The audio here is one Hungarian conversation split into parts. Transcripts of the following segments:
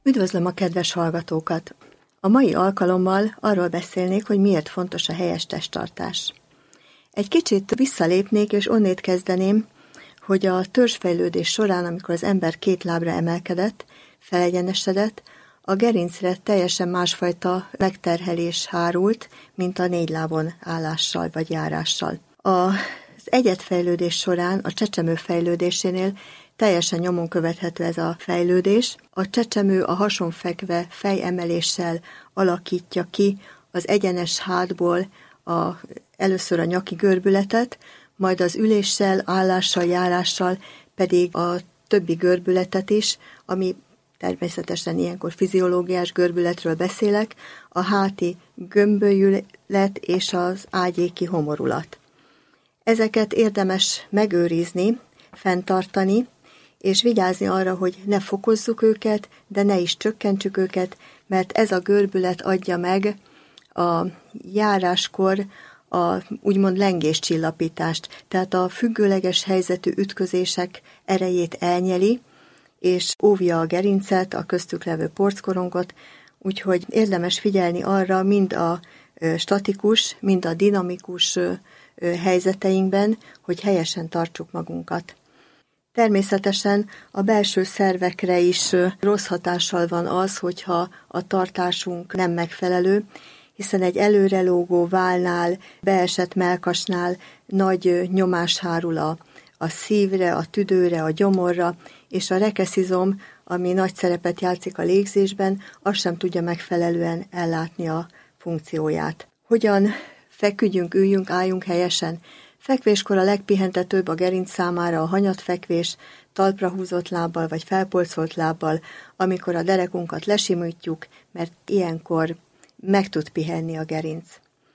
Üdvözlöm a kedves hallgatókat! A mai alkalommal arról beszélnék, hogy miért fontos a helyes testtartás. Egy kicsit visszalépnék, és onnét kezdeném, hogy a törzsfejlődés során, amikor az ember 2 lábra emelkedett, felegyenesedett, a gerincre teljesen másfajta megterhelés hárult, mint a 4 lábon állással vagy járással. Az egyedfejlődés során, a csecsemő fejlődésénél teljesen nyomon követhető ez a fejlődés. A csecsemő a hason fekve fejemeléssel alakítja ki az egyenes hátból először a nyaki görbületet, majd az üléssel, állással, járással pedig a többi görbületet is, ami természetesen ilyenkor fiziológiás görbületről beszélek, a háti gömbölyület és az ágyéki homorulat. Ezeket érdemes megőrizni, fenntartani, és vigyázni arra, hogy ne fokozzuk őket, de ne is csökkentsük őket, mert ez a görbület adja meg a járáskor úgymond lengéscsillapítást, tehát a függőleges helyzetű ütközések erejét elnyeli, és óvja a gerincet, a köztük levő porckorongot, úgyhogy érdemes figyelni arra mind a statikus, mind a dinamikus helyzeteinkben, hogy helyesen tartsuk magunkat. Természetesen a belső szervekre is rossz hatással van az, hogyha a tartásunk nem megfelelő, hiszen egy előrelógó vállnál, beesett mellkasnál nagy nyomás hárul a szívre, a tüdőre, a gyomorra, és a rekeszizom, ami nagy szerepet játszik a légzésben, az sem tudja megfelelően ellátni a funkcióját. Hogyan feküdjünk, üljünk, álljunk helyesen? Fekvéskor a legpihentetőbb a gerinc számára a hanyatfekvés, talpra húzott lábbal vagy felpolcolt lábbal, amikor a derekunkat lesimítjuk, mert ilyenkor meg tud pihenni a gerinc.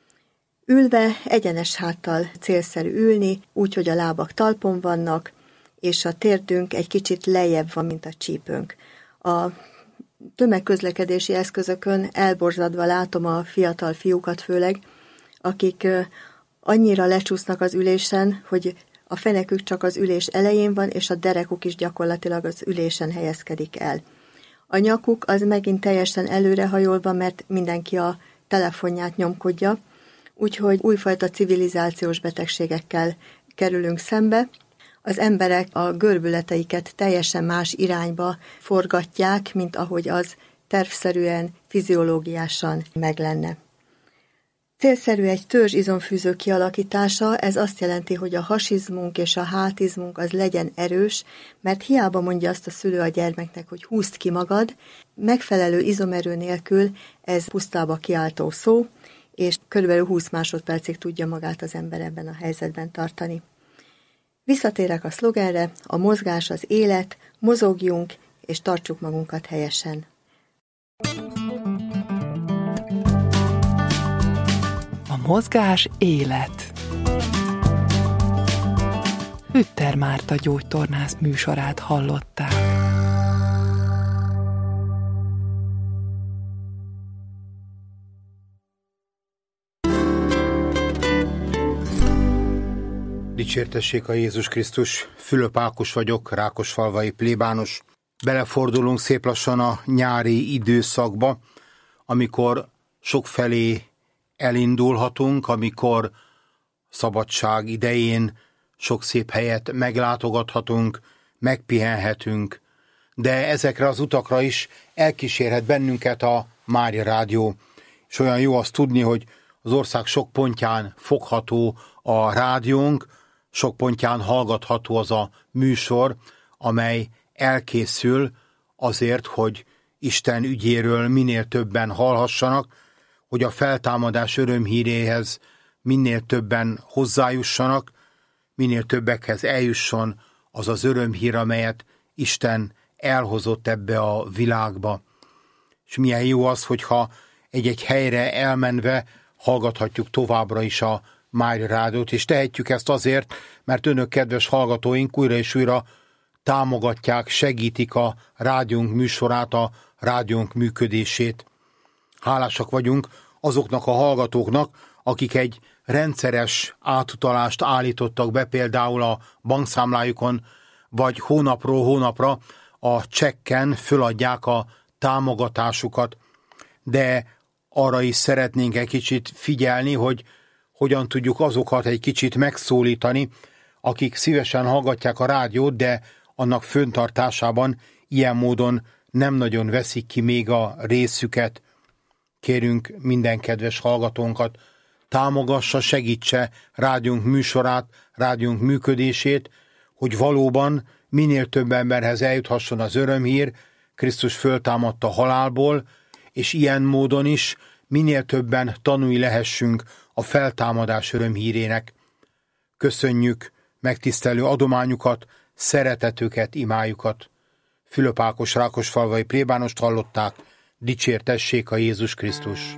Ülve egyenes háttal célszerű ülni, úgy, hogy a lábak talpon vannak, és a térdünk egy kicsit lejjebb van, mint a csípőnk. A tömegközlekedési eszközökön elborzadva látom a fiatal fiúkat főleg, akik annyira lecsúsznak az ülésen, hogy a fenekük csak az ülés elején van, és a derekuk is gyakorlatilag az ülésen helyezkedik el. A nyakuk az megint teljesen előrehajolva, mert mindenki a telefonját nyomkodja, úgyhogy újfajta civilizációs betegségekkel kerülünk szembe. Az emberek a görbületeiket teljesen más irányba forgatják, mint ahogy az tervszerűen, fiziológiásan meg lenne. Célszerű egy törzsizomfűző kialakítása, ez azt jelenti, hogy a hasizmunk és a hátizmunk az legyen erős, mert hiába mondja azt a szülő a gyermeknek, hogy húzd ki magad, megfelelő izomerő nélkül ez pusztába kiáltó szó, és kb. 20 másodpercig tudja magát az ember ebben a helyzetben tartani. Visszatérek a szlogenre, a mozgás az élet, mozogjunk és tartsuk magunkat helyesen. Mozgás élet. Hütter Márta gyógytornász műsorát hallották. Dicsértessék a Jézus Krisztus, Fülöp Ákos vagyok, rákosfalvai plébános. Belefordulunk szép lassan a nyári időszakba, amikor sokfelé elindulhatunk, amikor szabadság idején sok szép helyet meglátogathatunk, megpihenhetünk, de ezekre az utakra is elkísérhet bennünket a Mária Rádió. És olyan jó azt tudni, hogy az ország sok pontján fogható a rádiónk, sok pontján hallgatható az a műsor, amely elkészül azért, hogy Isten ügyéről minél többen hallhassanak, hogy a feltámadás örömhíréhez minél többen hozzájussanak, minél többekhez eljusson az az örömhír, amelyet Isten elhozott ebbe a világba. És milyen jó az, hogyha egy-egy helyre elmenve hallgathatjuk továbbra is a Mária Rádiót, és tehetjük ezt azért, mert önök, kedves hallgatóink, újra és újra támogatják, segítik a rádiónk műsorát, a rádiónk működését. Hálásak vagyunk azoknak a hallgatóknak, akik egy rendszeres átutalást állítottak be például a bankszámlájukon, vagy hónapról hónapra a csekken föladják a támogatásukat, de arra is szeretnénk egy kicsit figyelni, hogy hogyan tudjuk azokat egy kicsit megszólítani, akik szívesen hallgatják a rádiót, de annak föntartásában ilyen módon nem nagyon veszik ki még a részüket. Kérünk minden kedves hallgatónkat, támogassa, segítse rádiónk műsorát, rádiónk működését, hogy valóban minél több emberhez eljuthasson az örömhír, Krisztus föltámadt a halálból, és ilyen módon is minél többen tanúi lehessünk a feltámadás örömhírének. Köszönjük megtisztelő adományukat, szeretetüket, imájukat. Fülöp Ákos rákosfalvai plébánost hallották, dicsértessék a Jézus Krisztus!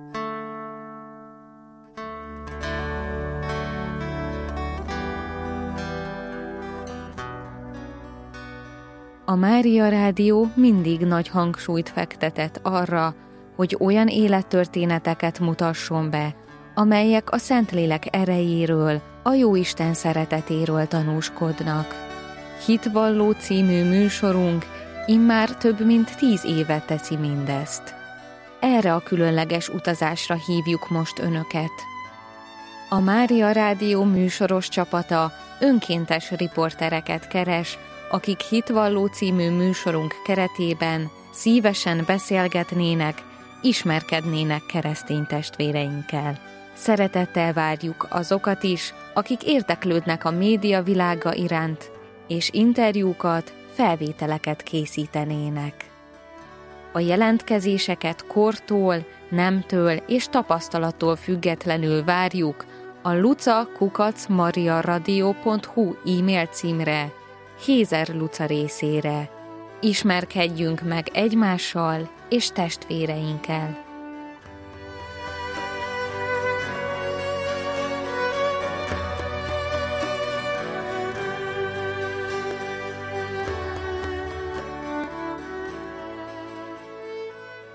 A Mária Rádió mindig nagy hangsúlyt fektetett arra, hogy olyan élettörténeteket mutasson be, amelyek a Szentlélek erejéről, a Jóisten szeretetéről tanúskodnak. Hitvalló című műsorunk immár több mint 10 éve teszi mindezt. Erre a különleges utazásra hívjuk most önöket. A Mária Rádió műsoros csapata önkéntes riportereket keres, akik Hitvalló című műsorunk keretében szívesen beszélgetnének, ismerkednének keresztény testvéreinkkel. Szeretettel várjuk azokat is, akik érdeklődnek a média világa iránt, és interjúkat, felvételeket készítenének. A jelentkezéseket kortól, nemtől és tapasztalattól függetlenül várjuk a luca@mariaradio.hu e-mail címre, Hézer Luca részére. Ismerkedjünk meg egymással és testvéreinkkel.